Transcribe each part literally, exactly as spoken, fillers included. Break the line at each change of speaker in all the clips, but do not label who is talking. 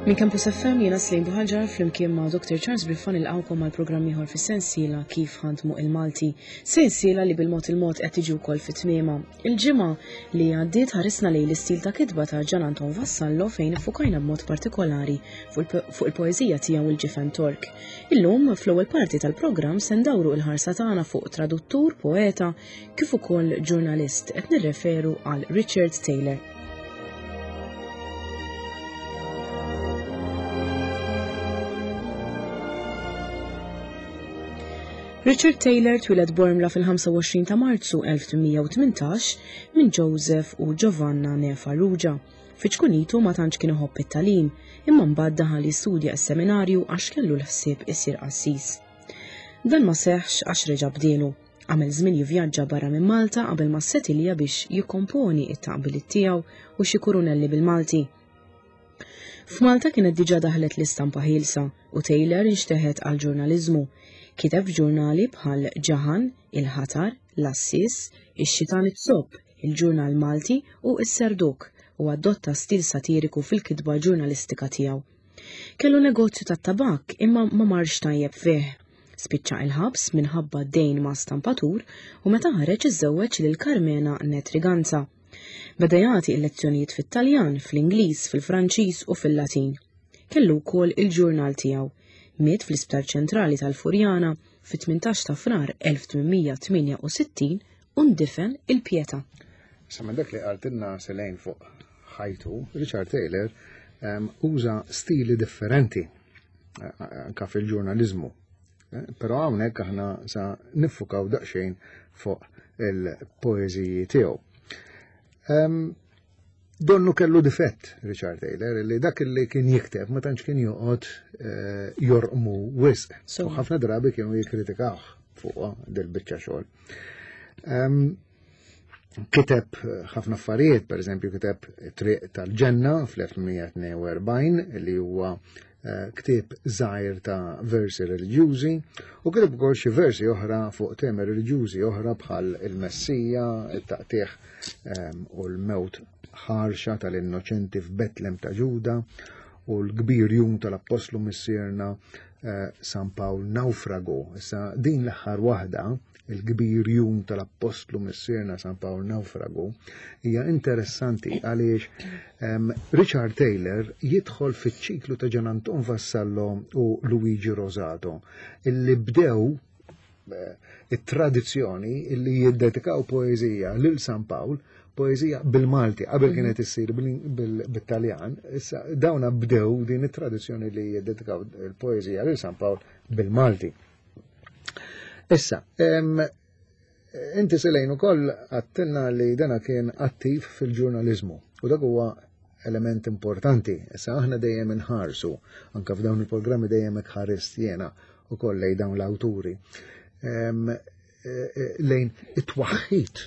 Min Campus F M jiena Slejn Buħalġar flimkien ma' doktor Charles Briffan ilqawkom mal programm ieħor fis-sensiela kif ħadmu il-Malti. Sensiela li bil-mod il-mod qed tiġi wkoll fit-tmiema. Il-ġimgħa li għaddiet ħarisna lejn l-istil ta' kitba ta' Gian Anton Vassallo fejn iffukajna b'mod partikolari fuq il-poeżija tiegħu il-ġifen Tork. Illum fl-ewwel parti tal-programm se ndawru l-ħarsa tagħna fuq traduttur, poeta, kif ukoll ġurnalist qed nirreferu għal Richard Taylor. Richard Taylor twiled Bormla fil-ħamsa u għoxrin ta' Marzu elf tminja u tmintax minn Joseph u Giovanna Nefa Ruġa. Fiċkunitu ma tantx kien iħobb it-tagħlim, imma mbagħad daħal jistudja s-seminarju għax kellu l-ħsieb isir qassis. Dan ma seħħx għax reġa' bdielu. Għamel żmien jivvjaġġa barra minn Malta qabel ma settilja biex jikkomponi t-taqbiliet tiegħu u xi kurunelli bil-Malti. F'Malta kienet diġà daħlet l-istampa ħielsa u Taylor inxteħed għal ġurnaliżmu. Kiteb f'ġurnali bħal Ġaħan, Il-Ħatar, L-Assis, Ix-Xitan it-Sob, Il-Ġurnal Malti u S-Serduk u adotta stil satiriku fil-kitba ġurnalistika tiegħu. Kellu negozju tat-tabak imma ma marx tajjeb fih. Spiċċa il-ħabs minħabba dejn ma' stampatur u meta ħareġ iżżewweġ lil Carmena Netriganza. Beda jagħti l-lezzjonijiet fit-Taljan, fl-Ingliż, fil-Franċiż u fil-Latin. Kellu wkoll il-ġurnal tiegħu. Miet fl-Isptar Ċentrali tal-Furjana fit-tmintax ta' Frar elf tminmija tminja u sittin u ndifen il-Pjeta.
Sa minn dak li qaltilna selejn fuq ħajtu, Richard Taylor uża stili differenti anke fil-ġurnaliżmu. Però hawnhekk aħna sa niffukaw daqsxejn fuq il-poeżiji tiegħu. Donnu kellu difett, Richard Taylor, li dak li kien jikteb ma tantx kien joqgħod jorqmu wisq. U ħafna drabi kienu jikkritikawh fuq del-biċċa xogħol. Kiteb ħafna affarijiet, pereżempju kiteb Triq tal-Ġenna fl-elf tminmija tnejn u erbgħin li huwa ktieb żgħir ta' versi reliġjużi u kiteb ukoll xi versi oħra fuq temi reliġjużi oħra bħal il-Messija, it-Taqtieħ u l-mewt ħarxa tal-innoċenti f'Betlem ta' Ġuda u l-kbir jum tal-Apostlu missierna San Pawl Nawfrago. Issa din l-aħħar waħda, il-kbir jum tal-Apostlu missierna San Pawl Nawfrago, hija interessanti għaliex Richard Taylor jidħol fiċ-ċiklu ta' Gian Anton Vassallo u Luigi Rosato, illi bdew it-tradizzjoni illi jiddedikaw poeżija lil San Pawl, poeżija bil-Malti, qabel kienet issir bil-Taljan, issa dawna bdew din it-tradizzjoni li jiddedikaw il-poeżija lil San Pawl bil-Malti. Issa, inti selejn ukoll għattilna li dana kien attiv fil-ġurnaliżmu u dak huwa element importanti. Issa aħna dejjem inħarsu, anke f'dawn il-programmi dejjem ħarist jiena ukoll lejn dawn l-awturi. Lejn it-twaħħid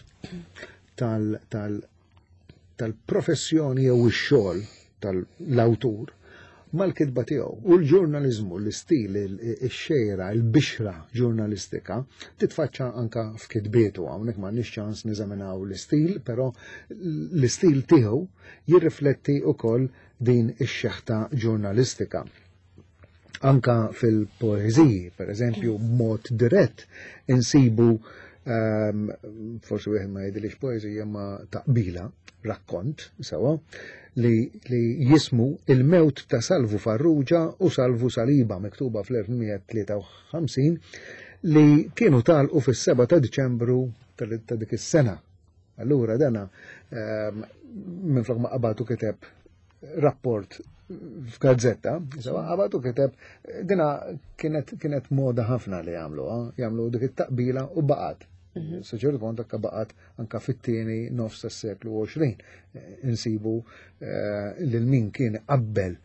tal-professjoni jew ix-xogħol tal-awtur mal-kitba tiegħu u l-ġurnaliżmu, l-istil, ix-xejra, il-bixra ġurnalistika titfaċċa anke f'kitbietu. Hawnhekk m'għandniex ċans neżaminaw l-istil, però l-istil tiegħu jirrifletti wkoll din ix-xeħta ġurnalistika. Anka fil-poeżiji, pereżempju b'mod dirett insibu Um, forsi wieħed ma jgħidilix poeżija ma taqbila, rakkont, sewa, li, li jismu Il-mewt ta' Salvu Farrugia u Salvu Saliba, miktuba fl-elf tminmija tlieta u ħamsin, li kienu talqu fis-seba' ta' Diċembru ta' dik is-sena. Allura dana um, minflok ma qabatu kiteb rapport f'gazzetta, sewa qabatu kiteb dina kienet kienet moda ħafna li jagħmlu, jagħmlu dik it-taqbila u baqgħet. Saċertu punt anke baqgħet anke fit-tieni nofs tas-seklu għoxrin. Insibu lil min kien qabbel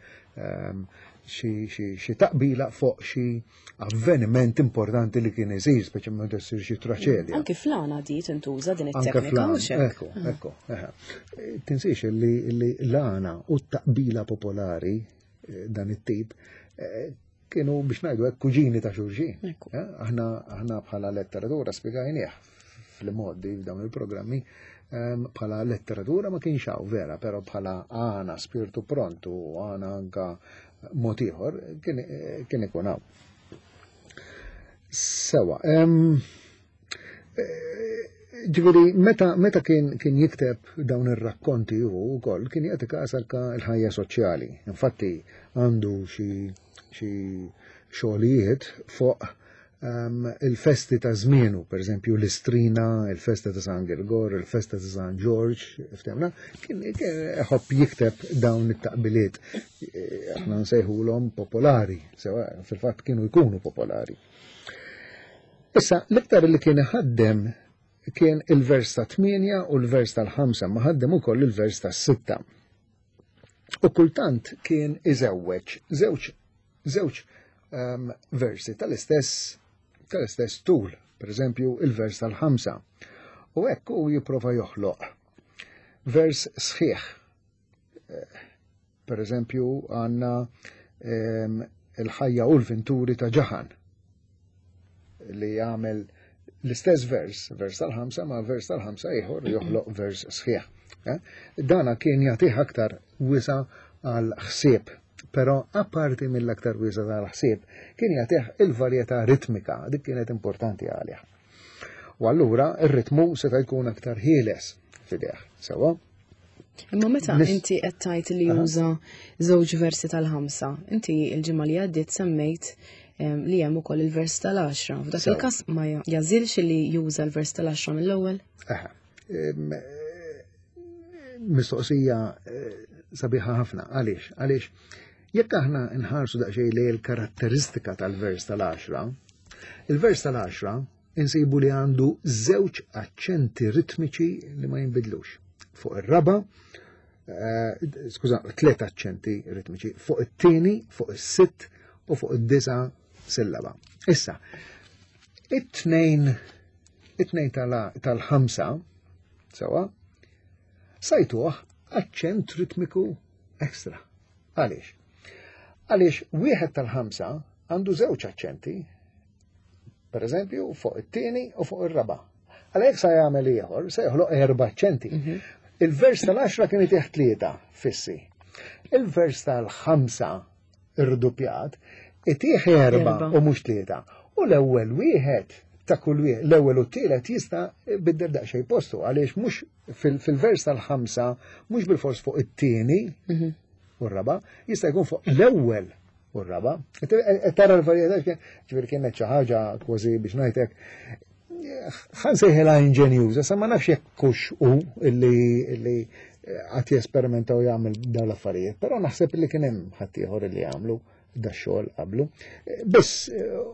xi taqbila fuq xi avveniment importanti li kien isir, speċjalment issir xi traċedja.
Anke flana di tintuża din it-teknika mhux hekk.
Ekku, ekku. Tinsiex li l-għana u t-taqbila popolari dan it-tip kienu biex ngħidu hekk kuġini ta' xulxin. Aħna bħala letteratura spjegajnieh fil-modi f'dawn il-programmi bħala letteratura ma kienx hawn vera, però bħala għana spiritu prontu, għana anka mod ieħor kien ikun hawn. Sewa, ġifieri meta meta kien kien jikteb dawn ir-rakkonti hu wkoll kien jagħti każ anke l-ħajja soċjali. Infatti għandu xi xi xogħlijiet fuq Um, il-festi ta' żmienu, per eżempju l-Istrina, il-festa ta' San Gregor, il-festa ta' San George, ftemna, kien ħobb jikteb dawn it-taqbiliet. Aħna nsejħulhom popolari, sewa fil-fatt kienu jkunu popolari. Issa, l-iktar li kien ħaddem kien il-vers ta' tminja u l-vers tal-ħamsa, ma ħaddem ukoll il-vers ta' sitta. U kultant kien iżewweġ, żewġ żewġ um, versi tal-istess tal-istess tul, per eżempju il-vers tal-ħamsa. U hekk hu jipprova joħloq vers sħiħ. Per eżempju għandna um, il-ħajja u l-venturi ta' Ġaħan li jagħmel l-istess vers, vers tal-ħamsa, ma vers tal-ħamsa ieħor joħloq vers sħiħ. Eh? Dana kien jagħtih aktar wisa għal ħsieb. Pero apparti mill-aktar wiesa tal-ħsieb kien jagħtih il-varjetà ritmika, dik kienet importanti għalih. U allura ir-ritmu seta' jkun aktar ħieles fideh, sewa?
Imma meta inti qed tgħid li juża żewġ versi tal-ħamsa, inti l-ġimgħa li għaddiet semmejt li hemm ukoll il-vers tal-għaxra. F'dak il-każ ma jażilx li juża l-vers tal-għaxra mill-ewwel?
Mistoqsija sabiħa ħafna, għaliex? Għaliex jekk aħna nħarsu daqsxejn li l-karatteristika tal-vers tal-għaxra, il-vers tal-għaxra insibu li għandu żewġ aċċenti ritmiċi li ma jinbidlux. Fuq ir-raba, skuża, tliet aċċenti ritmiċi, fuq it-tieni, fuq is-sitt u fuq id-disa' sillaba. Issa, it-tnejn it-tnejn tal-ħamsa, sewa, sajtuh aċċent ritmiku ekstra. Għaliex? Għaliex wieħed tal-ħamsa għandu żewġ aċċenti, per eżempju, fuq it-tieni u fuq ir-raba'. Għalhekk se jagħmel ieħor, se joħloq erba' aċċenti. Il-vers tal-għaxra kien itih tlieta fissi. Il-vers tal-ħamsa irrdupjat itih erba' u mhux tlieta. U l-ewwel wieħed ta' kull wieħed, l-ewwel u t-tielet jista' biddel daqsxejn postu għaliex mhux fil-vers tal-ħamsa mhux bil-fors fuq it-tieni u r-raba, jista' jkun fuq l-ewwel u r-raba. Tara l-varjetà ġifieri kienet xi ħaġa kważi biex ngħidlek ħan sejħilha inġenjuża, sa ma nafx jekk hux hu illi qatt jesperimenta u jagħmel dawn l-affarijiet, però naħseb li kien hemm ħadd ieħor li jagħmlu dax-xogħol qablu. Biss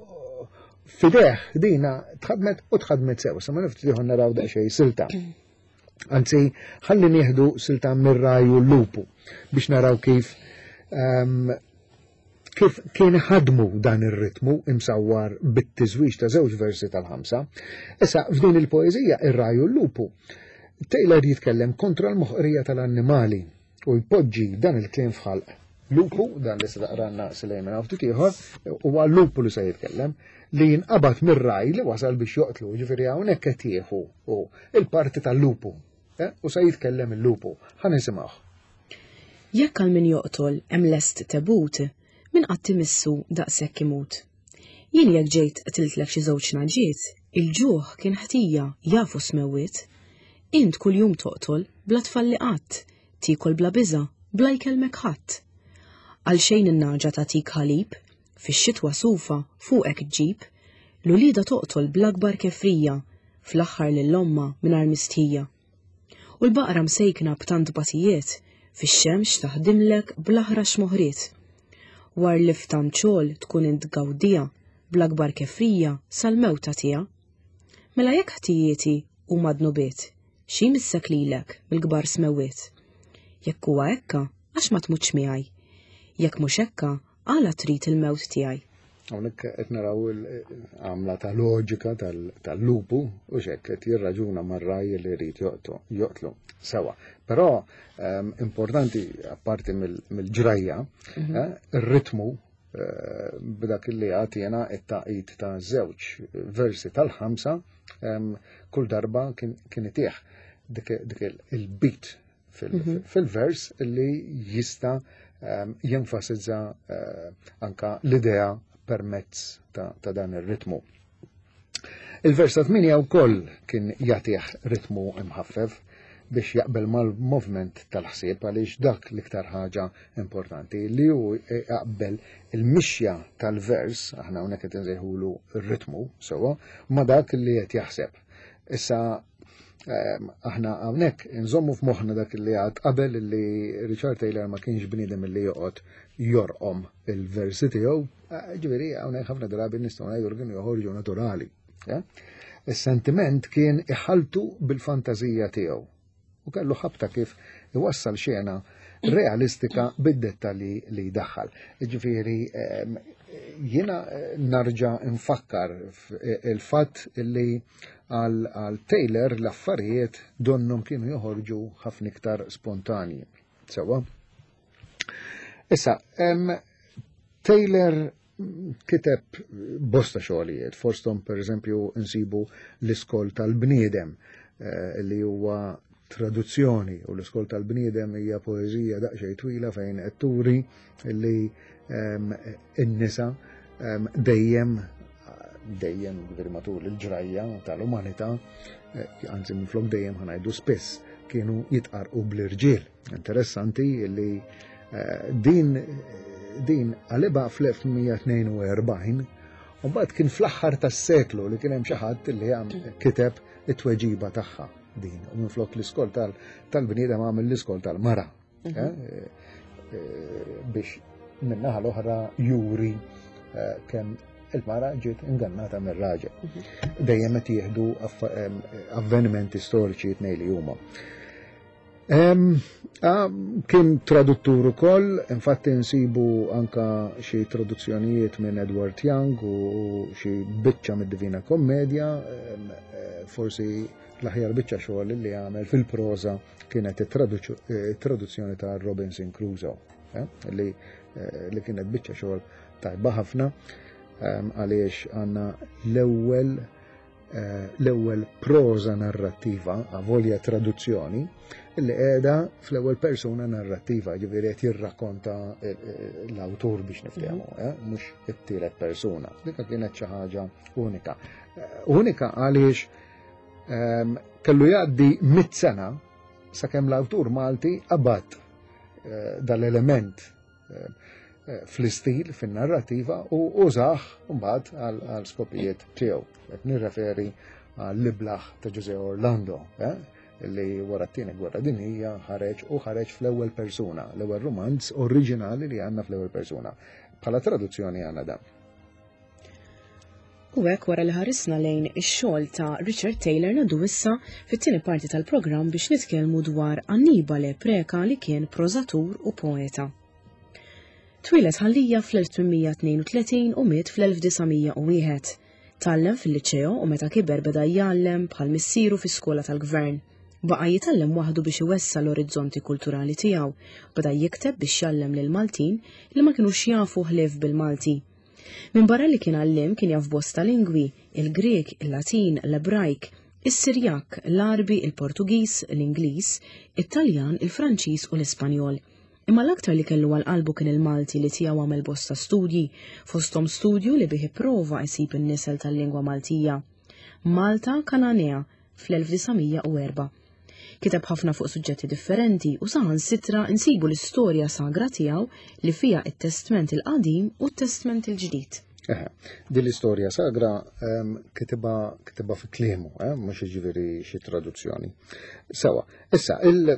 fideħ dina tħadmet u tħadmet sew, sa ma niftu tieħu naraw daqsxejn silta. Anzi, ħalli nieħdu silta mir-raju l-lupu biex naraw kif um, kif kien ħadmu dan ir-ritmu imsawwar bit-tiżwieġ ta' żewġ versi tal-ħamsa. Issa f'din il-poeżija ir-raju l-lupu Taylor jitkellem kontra l-moħqrija tal-annimali u jpoġġi dan il-kliem fħalq. Lupu, dan li s-daqranna Sulejman għaftu tieħor, huwa lupu li se jitkellem li jinqabad mir-raj li wasal biex joqtlu, ġifieri hawnhekk qed jieħu il-parti tal-lupu. U se jitkellem il-lupu. Ħa nisimgħu.
Jekk għal min joqtol hemm lest tebut, min qatt timissu daqshekk imut. Jien jekk ġejt qtiltlek xi żewġ naġiet, il-ġuħ kien ħtija jafu smewwiet. Int kuljum toqtol bla tfalli qatt, tikol bla biża, bla jkellmek ħadd. Għal xejn in-naġa tagħtik ħalib, fix-xitwa sufa fuqek ġġib, l-ulida toqtol bl-akbar kefrija, fl-aħħar lill-omma mingħajr mistħija. U l-baqra msejkna b'tant batijiet, fix-xemx taħdimlek bl-aħrax moħriet. War li f'tam ċol tkun int gawdija, bl-akbar kefrija sal-mewta tiegħha. Mela jekk ħtijieti u madnubiet, xi missek lilek mill-kbar smewwiet. Jekk huwa hekka, għax ma tmutx miegħi. Jekk mhux hekka, għala trid il-mewt tiegħi.
Hawnhekk qed naraw il-għamla ta' loġika tal-lupu u x'hekk qed jirraġuna mar-raj li jrid joqtlu sewa. Però importanti apparti mill-ġrajja, ir-ritmu b'dak li għatjena it-taqid ta' żewġ versi tal-ħamsa kull darba kien itih dik il-beat fil-vers li jista' jenfasizza anka l-idea permezz ta' dan ir-ritmu. Il-vers ta' tminja wkoll kien jagħtih ritmu imħaffef biex jaqbel mal-movement tal-ħsieb għaliex dak l-iktar ħaġa importanti li hu jaqbel il-mixja tal-vers, aħna hawnhekk qed insejħulu r-ritmu sewwa, ma dak li qed jaħseb. Issa aħna hawnhekk inżommu f'moħħna dak li għad qabel li Richard Taylor ma kienx bniedem li joqgħod jorqom il-versi tiegħu, ġifieri hawnhekk ħafna drabi nistgħu ngħidu li kienu joħorġu naturali. Is-sentiment kien iħaltu bil-fantażija tiegħu u kellu ħabta kif iwassal xena realistika bid-dettalji li jdaħħal. Ġifieri jiena narġa' nfakkar il-fatt li għal Taylor l-affarijiet donnhom kienu joħorġu ħafna iktar spontanji. Sewa. Issa, Taylor kiteb bosta xogħlijiet, forstom pereżempju nsibu l-iskol tal-bniedem li huwa traduzzjoni u l-iskol tal-bniedem hija poeżija daqsxejn twila fejn qed turi li n-nisa dejjem dejjem matul il-ġrajja tal-umanità, anzi minflok dejjem ħanajdu spiss, kienu jitqarqu bl-irġiel. Interessanti li din din għaliba fl-elf mija tnejn u erbgħin u mbagħad kien fl-aħħar tas-seklu li kien hemm xi ħadd li kiteb it-tweġiba tagħha din u minflok l-iskol tal-bniedem għamel l-iskol tal-mara biex min-naħa l-oħra juri kemm il-mara ġiet ingannata mir-raġel. Dejjem qed jieħdu avvenimenti storiċi tnejn li huma. Kien traduttur ukoll, infatti nsibu anka xi traduzzjonijiet minn Edward Young u xi biċċa mid-Divina Kommedja, forsi l-aħjar biċċa xogħol li għamel fil-proża kienet it-traduzzjoni ta' Robinson Crusoe, li kienet biċċa xogħol tajba ħafna għaliex għandna l-ewwel l-ewwel proża narrattiva għavolja traduzzjoni illi qiegħda fl-ewwel persuna narrattiva, ġifieri qed jirrakkonta l-awtur biex niftehmu, mhux it-tielet persuna. Dik kienet xi ħaġa unika. Unika għaliex kellu jgħaddi mit sena sakemm l-awtur Malti qabad dal-element fl-istil, fin-narrativa u użaħ mbagħad għal skopijiet tiegħu. Qed nirreferi għall-Liblaħ ta' José Orlando, li wara t-tieni gwerra dinjija ħareġ u ħareġ fl-ewwel persuna, l-ewwel romanz oriġinali li għandna fl-ewwel persuna. Bħala traduzzjoni għandna dan.
U hekk wara li ħarisna lejn ix-xogħol ta' Richard Taylor nadu issa fit-tieni parti tal-programm biex nitkellmu dwar Annibale Preka li kien prożatur u poeta. Twilet ħallija fl-elf tminmija tnejn u tletin u miet fl-elf disamija u wieħed. Tallem fil-liċeo u meta kiber beda jgħallem bħal missieru fis-skola tal-gvern. Baqa' jitgħallem waħdu biex iwessa l-orizzonti kulturali tiegħu, beda jikteb biex jgħallem lil Maltin li ma kinux jafu ħlief bil-Malti. Min barra li kien għallim kien jaf bosta lingwi, il-Grek, il-Latin, l-Ebrajk, is-Sirjak, l-Arbi, il-Portugiż, l-Ingliż, it-Taljan, il-Franċiż u l-Ispanjol. Imma l-aktar li kellu għal-qalbu kien il-Malti li tiegħu għamel bosta studji, fosthom studju li bih ipprova jsib in-nisel tal-lingwa Maltija. Malta Kananea fl-elf disamija u erba'. Kiteb ħafna fuq suġġetti differenti u saħansitra insibu l-istorja sagra tiegħu li fiha it-Testament il-Qadim u t-Testament il-Ġdid.
Din l-istorja sagra kitibha fi kliemu, mhux jiġifieri xi traduzzjoni. Sewa, issa il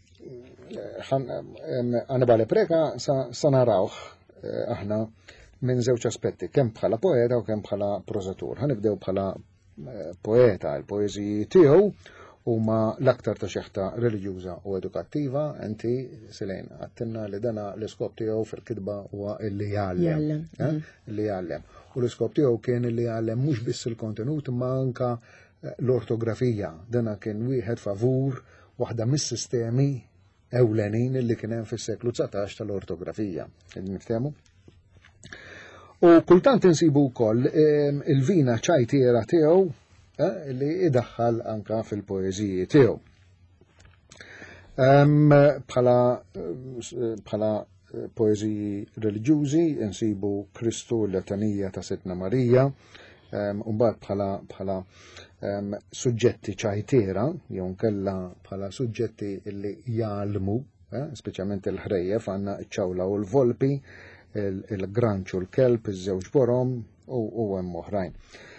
Annibale Preka sa narawh aħna minn żewġ aspetti, kemm bħala poeta u kemm bħala prożatur. Ħanibdew bħala poeta, il-poeżiji tiegħu huma l-aktar ta' xeħta reliġjuża u edukattiva, enti Silejn għattinna li dana l-iskop tiegħu fil-kitba huwa li jgħallem. Li jgħallem. U l-iskop tiegħu kien li jgħallem mhux biss il-kontenut ma anka l-ortografija. Dana kien wieħed favur waħda mis-sistemi ewlenin li kien hemm fis-seklu tsatax tal-ortografija. Niftehmu? U kultant insibu wkoll il-vina ċajtiera tiegħu li idaħħal anka fil-poeżiji tiegħu. Bħala poeziji reliġjużi, insibu Kristu l-Letanija ta' Sitna Marija, mbagħad bħala bħala suġġetti ċajtiera, jew nkella bħala suġġetti li jgħallmu, speċjalment il-ħrejjef għandna ċ-ċawla u l-volpi, il-granċ u l-kelb, iż-żewġ borom u hemm oħrajn.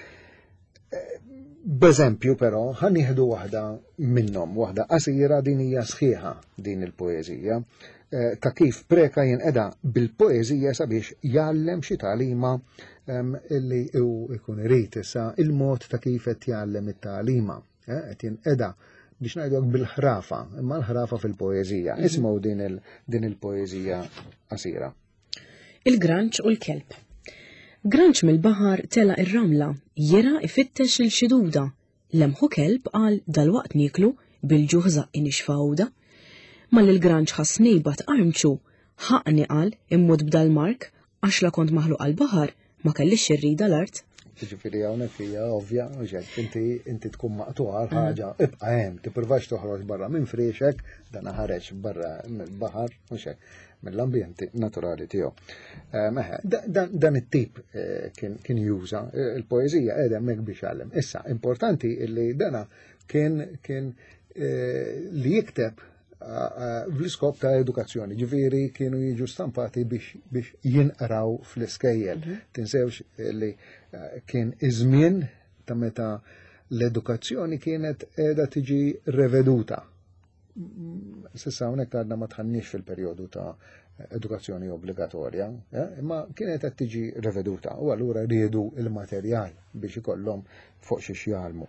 B'eżempju però ħanieħdu waħda minnhom, waħda qasira din hija sħiħa din il-poeżija ta' kif Preka jinqeda bil-poeżija sabiex jgħallem xi tagħlima illi ikun irid issa il-mod ta' kif qed jgħallem it-tagħlima. Qed jinqeda biex ngħidlek bil-ħrafa, imma l-ħrafa fil-poeżija. Ismgħu din il-poeżija qasira.
Il-granċ u l-kelb. Granċ mill-baħar tela ir-ramla, jera ifittex il-xiduda. Lemħu kelb qal dalwaqt niklu bil-ġuħ zaqqi nixfawda. Ma l-granċ ħassnejbat armċu, ħaqni qal immut b'dal-mark għax la kont maħluq għal-baħar ma kellix irrida l-art.
Ġifieri hawnhekk hija ovvja, inti inti tkun maqtuha ħaġa ibqa' hemm, tippruvax toħroġ barra minn friexek, dan ħareġ barra mill-baħar mhux hekk mill-ambjent naturali tiegħu. Dan it-tip kien juża il-poeżija qiegħda hemmhekk biex jgħallem. Issa importanti li dana kien kien li jikteb fl-iskop ta' edukazzjoni, ġifieri kienu jiġu stampati biex jinqraw fl-iskejjel. Tinsewx li kien iż-żmien ta' meta l-edukazzjoni kienet qiegħda tiġi reveduta. S'issa hawnhekk għadna ma tħannix fil-perjodu ta' edukazzjoni obbligatorja, imma kienet qed tiġi reveduta u allura riedu il-materjal biex ikollhom fuq xi jgħallmu.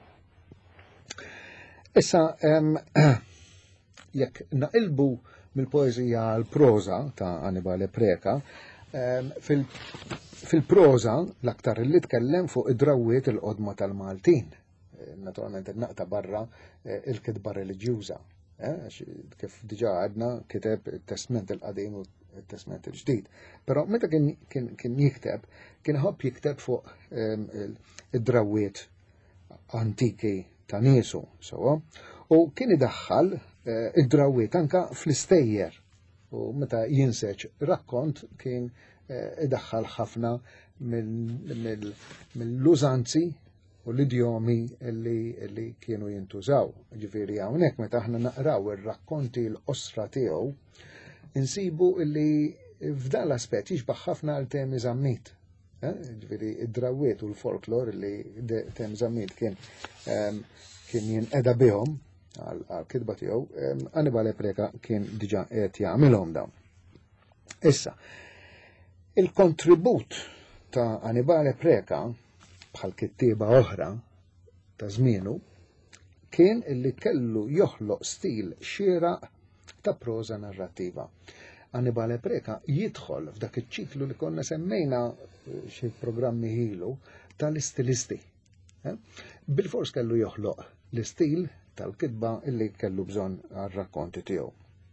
Issa jekk naqilbu mill-poeżija għall-proża ta' Annibale Preka, fil-proża l-aktar li tkellem fuq id-drawwiet il-qodma tal-Maltin. Naturalment naqta barra il-kitba reliġjuża. Kif diġà għadna kiteb it-Testament il-Qadim u it-Testament il-Ġdid. Però meta kien jikteb, kien ħobb jikteb fuq id-drawwiet antiki ta' niesu, sewa, u kien idaħħal id-drawwiet anka fl-istejjer u meta jinseċ rakkont kien idaħħal ħafna mill-użanzi u l-idjomi li kienu jintużaw. Ġifieri hawnhekk meta aħna naqraw ir-rakkonti l-qosra tiegħu insibu li f'dan l-aspett jixbaħ ħafna għal Temi Żammit. Ġifieri id-drawwiet u l-folklor li Temi Żammit kien kien jinqeda bihom għal-kitba tiegħu, Annibale Preka kien diġà qed jagħmilhom dawn. Issa, il-kontribut ta' Annibale Preka bħal kittieba oħra ta' żmienu kien illi kellu joħloq stil xieraq ta' proża narrattiva. Annibale Preka jidħol f'dak iċ-ċiklu li konna semmejna xi programmi ilu tal-istilisti. Bil-fors kellu joħloq l-istil tal-kitba illi kellu bżonn għar-rakkonti tiegħu.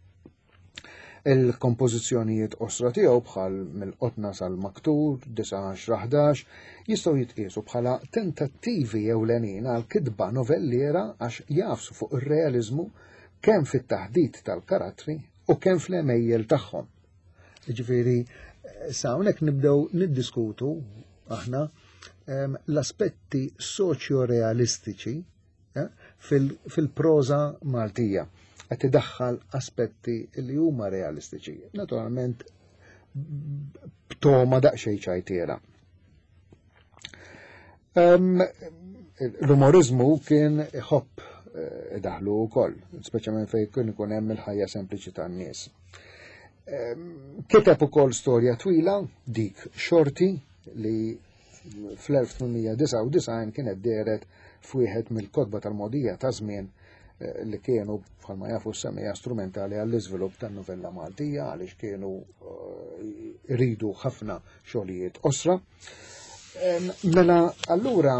Il-kompożizzjonijiet qosra tiegħu bħal mill-qotna sal-maktur, disa' għaxra ħdax jistgħu jitqiesu bħala tentattivi ewlenin għal kitba novelliera għax jafsu fuq ir-realiżmu kemm fit-taħdid tal-karattri u kemm fl-emejjel tagħhom. Jiġifieri sa hawnhekk nibdew niddiskutu aħna l-aspetti soċjo-realistiċi fil-proża Maltija qed idaħħal aspetti li huma realistiċi. Naturalment b'toma daqsxejn ċajtiera. L-umorizmu kien ħobb daħlu wkoll, speċjalment fejn kien ikun hemm il-ħajja sempliċi tan-nies. Kiteb ukoll storja twila dik Xorti li fl-elf tminmija disa' u disgħin kienet deret f'wieħed mill-kotba tal-modija ta' żmien li kienu bħalma jafu semmija strumentali għall-iżvilupp tan-novella Maltija għaliex kienu ridu ħafna xogħlijiet osra. Mela allura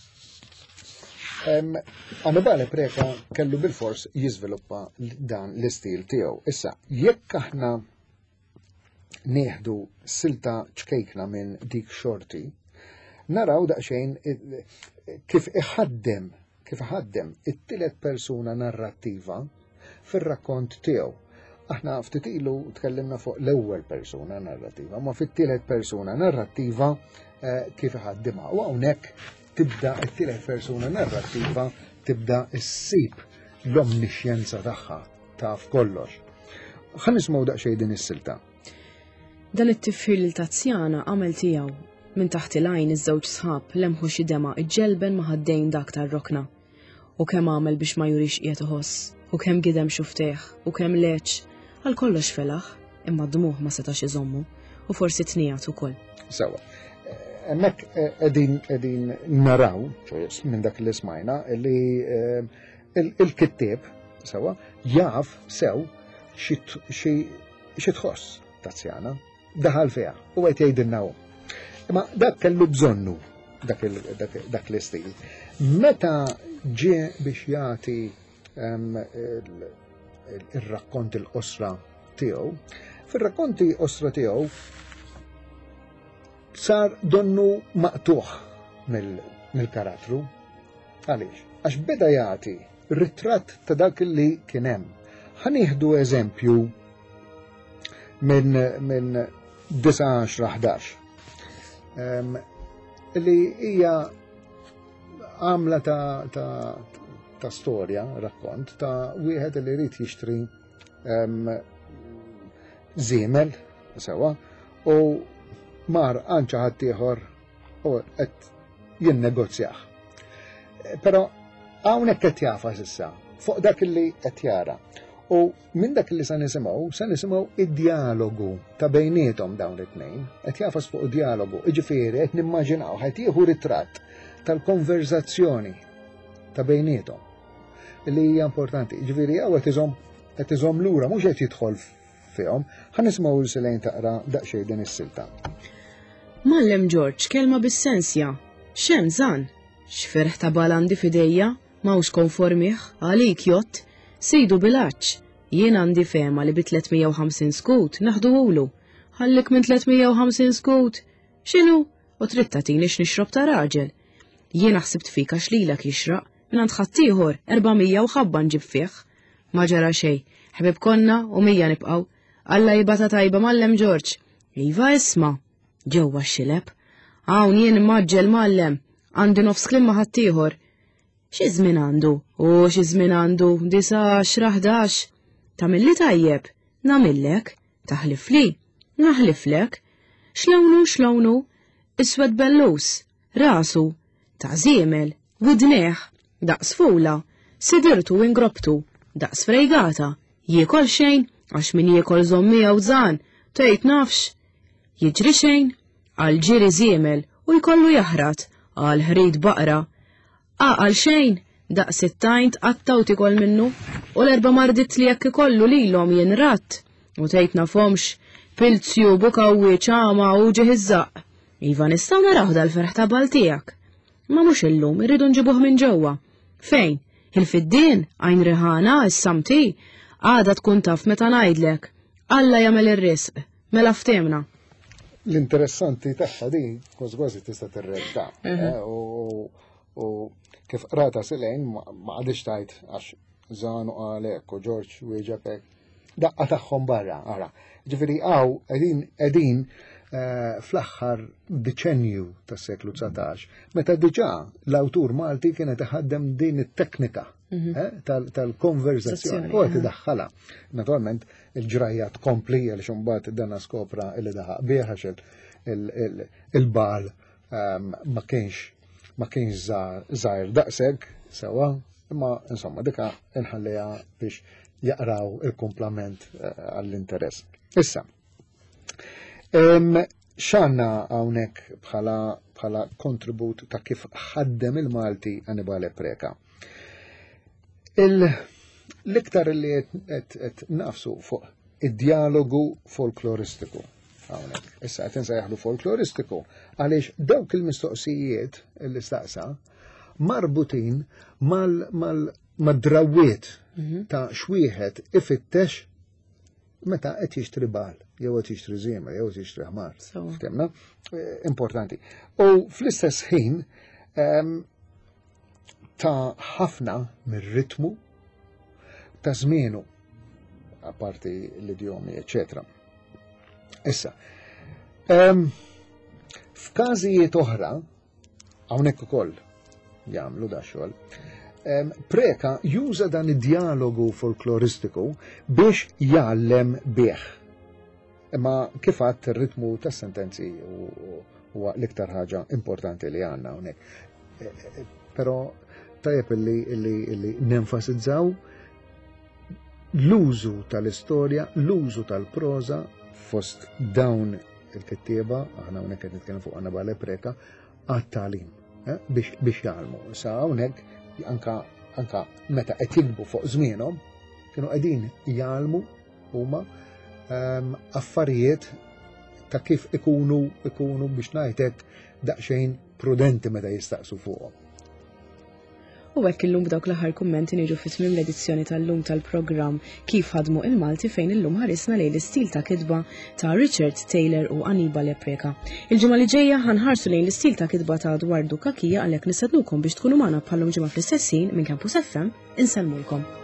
Annibale Preka kellu bil-fors jiżviluppa dan l-istil tiegħu. Issa, jekk aħna nieħdu silta ċkejkna minn dik Xorti, naraw daqsxejn kif iħaddem kif ħaddem it-tielet persuna narrattiva fir-rakkont tiegħu. aħna ftit ilu tkellimna fuq l-ewwel persuna narrattiva, ma fit-tielet persuna narrattiva kif iħaddimha. U hawnhekk tibda t-tielet persuna narrattiva tibda ssib l-omniscienza tagħha taf kollox. Ħa nisimgħu daqsxejn din is-silta.
Dan it-tifħir lil Tazzjana għamel tiegħu minn taħt il-għajn iż-żewġ sħab lemħu xi dema iġġelben ma' ħaddejn dak tar-rokna. U kemm għamel biex ma jurix qiegħed iħoss, u kemm gidem xuftejh, u kemm leċ, għal kollox felaħ, imma d-dmuħ ma setax iżommu, u forsi tnijat ukoll.
Sewa, hemmhekk qegħdin qegħdin naraw minn dak li smajna li il-kittieb sewa jaf sew xi tħoss Tazzjana, daħal fiha u qed jgħidilna hu. Imma dak kellu bżonnu dak l-istil. Meta ġie biex jagħti ir-rakkont il-qosra tiegħu, fir-rakkonti osra tiegħu sar donnu maqtuħ mill-karattru. Għaliex? Għax beda jagħti ritratt ta' dak li kien hemm. Ħanieħdu eżempju minn min disa' għaxra ħdax. Li hija għamla ta', ta, ta storja, rakkont, ta' wieħed li jrid jixtri żiemel sewa u mar anċa ħadd ieħor u qed jinnegozjah. Però hawnhekk qed jafa s'issa fuq dak li qed jara. U minn dak li se nisimgħu, se nisimgħu id-dialogu ta' bejniethom dawn it-tnejn, qed jafas fuq id-dialogu, jiġifieri qed nimmaġinaw qed jieħu ritratt tal-konverzazzjoni ta' bejniethom li hija importanti. Jiġifieri hawn qed iżomm qed iżomm lura mhux qed jidħol fihom, ħa nisimgħu l-silejn taqra daqsxejn din is-silta.
Mallem George, kelma bis-sensja. X'hemm żan? X'ferħ ta' balandi f'idejja? Mawx konformih, għalik jott, sejdu bilaċ. Jien għandi fema li bi tlietmija u ħamsin skut naħdu għulu. Ħallik minn tlietmija u ħamsin skut. X'inhu? U trid tagħtini x'nixrob ta' raġel. Jien ħsibt fik għax lilek jixraq, minn għand ħadd ieħor erbamija u ħabba nġib fih. Ma ġara xejn, ħbib konna u mija nibqgħu. Alla jibata tajba Mallem George. Iva isma' ġewwa x-xileb. Hawn jien immaġġel Mallem, għandi nofs kliem ma' ħadd ieħor. Xi żmien għandu? U xi żmien għandu? Disa' għaxra ħdax. Tagħmilli tajjeb, nagħmillek, taħlifli, naħliflek. X'lawnu x'lawnu? Iswed bellus, rasu, ta' żiemel, widnejh, daqs fula, sidirtu u ingrobtu, daqs frejgata, jiekol xejn, għax min jiekol żommija u żan, tgħid nafx. Jiġri xejn, għal ġiri żiemel u jkollu jaħrat, għal ħrid baqra. Għal xejn, daqs it-tajnt qatta u tikol minnu, u l-erba mardit li jekk ikollu lilhom jinratt, u tgħid nafhomx, pilzju bukawwi ċama u ġeħiżaq. Iva nistgħu naraw dal-ferħ ta' bal tiegħek. Ma mhux illum irridu nġibuh minn ġewwa. Fejn? Il-fiddien, għajn riħana, is-samti, għada tkun taf meta ngħidlek. Alla jagħmel ir-risq, mela ftemna.
L-interessanti tagħha di kważi kważi tista' tirretta. U kif qrata silejn ma għadix tajt għax Zanu għalek u George wieġeb hekk. Daqqa tagħhom barra, ara. Ġifieri hawn qegħdin qegħdin fl-aħħar deċenju tas-seklu tsatax, meta diġà l-awtur Malti kienet iħaddem din it-teknika tal-konverzazzjoni u qed idaħħalha. Naturalment il-ġrajja tkompli għaliex imbagħad danna skopra li daħaq bih għax il-bal ma kienx ma kienx żgħir daqshekk sewa, imma insomma dika inħallija biex jaqraw il-komplament għall-interess. Issa, x'għandna hawnhekk bħala kontribut ta' kif ħaddem il-Malti Annibale Preka. L-iktar li qed nafsu fuq id-dialogu folkloristiku hawnhekk. Issa qed insejjaħlu folkloristiku għaliex dawk il-mistoqsijiet li staqsa marbutin mal-drawwiet ta' xwieħed ifittex meta qed jixtri bal, jew qed jixtri żiemel, jew qed jixtri ħmar. Ftemna? Importanti. U fl-istess ħin ta' ħafna mir-ritmu ta' żmienu. apparti l-idjomi, eccetera. Issa, um, f'każijiet oħra, hawnhekk ukoll jagħmlu da xogħol, um, Preka juża dan id-dialogu folkloristiku biex jgħallem bih. Imma kif għadt ir-ritmu tas-sentenzi huwa l-iktar ħaġa importanti li għandna hawnhekk. Però tajjeb illi, illi, illi nenfasizzaw l-użu tal-istorja, l-użu tal-proza fost dawn il-kittieba, aħna hawnhekk qed nitkellem fuq Annibale Preka, għat-tagħlim eh? biex biex jagħlmu. Sa hawnhekk anka anka meta qed jikbu fuq żmienhom kienu qegħdin jgħalmu huma um, affarijiet ta' kif ikunu ikunu biex ngħidlek daqsxejn prudenti meta jistaqsu fuqhom.
U hekk illum b'dawk l-aħħar kummenti niġu fit-tmiem l-edizzjoni tal-lum tal-programm Kif ħadmu il-Malti fejn illum ħarisna lejn l-istil ta' kitba ta' Richard Taylor u Annibale Preka. Il-ġimgħa li ġejja ħanħarsu lejn l-istil ta' kitba ta' Edwardo Kakija għalhekk nistednukom biex tkunu magħna bħallum ġimgħa fl-istess ħin minn Campus F M insellmulkom.